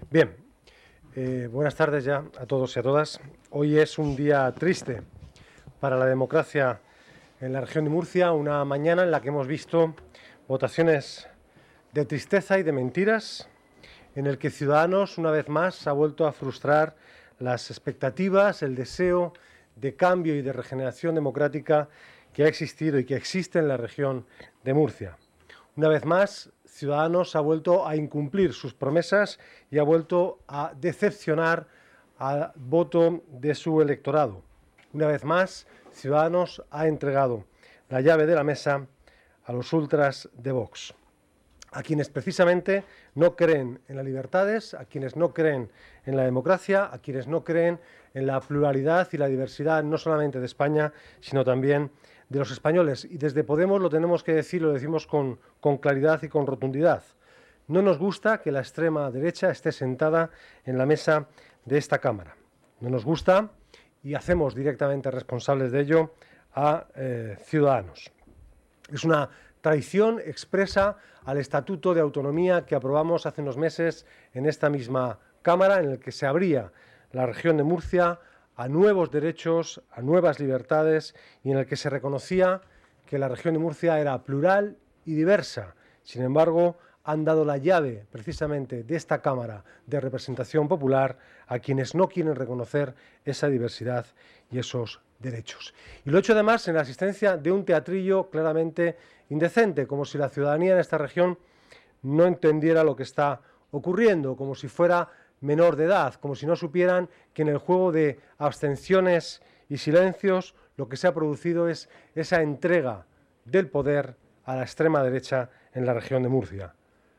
Bien, buenas tardes ya a todos y a todas. Hoy es un día triste para la democracia en la región de Murcia, una mañana en la que hemos visto votaciones de tristeza y de mentiras, en el que Ciudadanos, una vez más, ha vuelto a frustrar las expectativas, el deseo de cambio y de regeneración democrática que ha existido y que existe en la región de Murcia. Una vez más, Ciudadanos ha vuelto a incumplir sus promesas y ha vuelto a decepcionar al voto de su electorado. Una vez más, Ciudadanos ha entregado la llave de la mesa a los ultras de Vox, a quienes precisamente no creen en las libertades, a quienes no creen en la democracia, a quienes no creen en la pluralidad y la diversidad no solamente de España, sino también de los españoles. Y desde Podemos lo tenemos que decir, lo decimos con claridad y con rotundidad. No nos gusta que la extrema derecha esté sentada en la mesa de esta Cámara. No nos gusta y hacemos directamente responsables de ello a Ciudadanos. Es una traición expresa al Estatuto de Autonomía que aprobamos hace unos meses en esta misma Cámara, en el que se abría la región de Murcia a nuevos derechos, a nuevas libertades y en el que se reconocía que la región de Murcia era plural y diversa. Sin embargo, han dado la llave precisamente de esta Cámara de representación popular a quienes no quieren reconocer esa diversidad y esos derechos. Y lo he hecho además en la asistencia de un teatrillo claramente indecente, como si la ciudadanía en esta región no entendiera lo que está ocurriendo, como si fuera menor de edad, como si no supieran que en el juego de abstenciones y silencios lo que se ha producido es esa entrega del poder a la extrema derecha en la región de Murcia.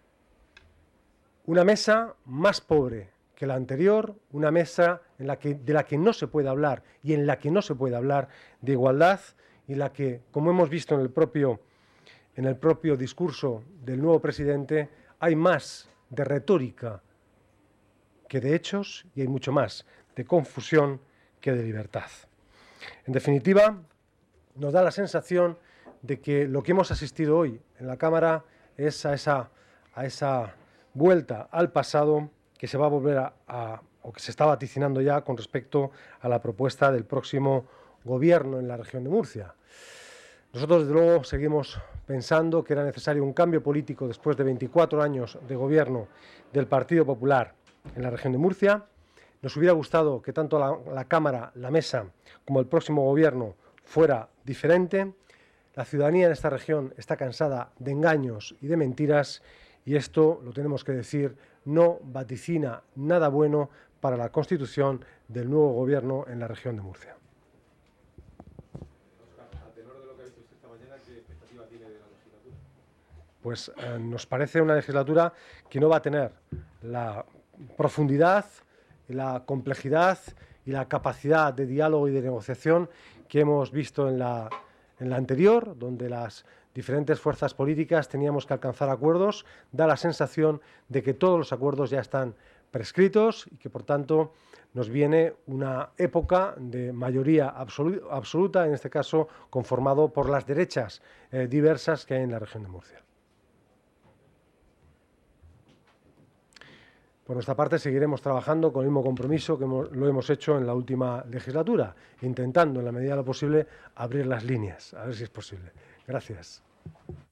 Una mesa más pobre que la anterior, una mesa de la que no se puede hablar y en la que no se puede hablar de igualdad y la que, como hemos visto en el propio discurso del nuevo presidente, hay más de retórica que de hechos y hay mucho más de confusión que de libertad. En definitiva, nos da la sensación de que lo que hemos asistido hoy en la Cámara es a esa vuelta al pasado que se va a volver o que se está vaticinando ya con respecto a la propuesta del próximo gobierno en la región de Murcia. Nosotros, desde luego, seguimos pensando que era necesario un cambio político después de 24 años de gobierno del Partido Popular en la región de Murcia. Nos hubiera gustado que tanto la Cámara, la Mesa, como el próximo gobierno fuera diferente. La ciudadanía en esta región está cansada de engaños y de mentiras y esto, lo tenemos que decir, no vaticina nada bueno para la constitución del nuevo gobierno en la región de Murcia. A tenor de lo que ha visto usted esta mañana, ¿qué expectativa tiene de la legislatura? Pues nos parece una legislatura que no va a tener la profundidad, la complejidad y la capacidad de diálogo y de negociación que hemos visto en la anterior, donde las diferentes fuerzas políticas teníamos que alcanzar acuerdos. Da la sensación de que todos los acuerdos ya están prescritos y que, por tanto, nos viene una época de mayoría absoluta, en este caso conformado por las derechas diversas que hay en la región de Murcia. Por nuestra parte, seguiremos trabajando con el mismo compromiso que lo hemos hecho en la última legislatura, intentando, en la medida de lo posible, abrir las líneas, a ver si es posible. Gracias.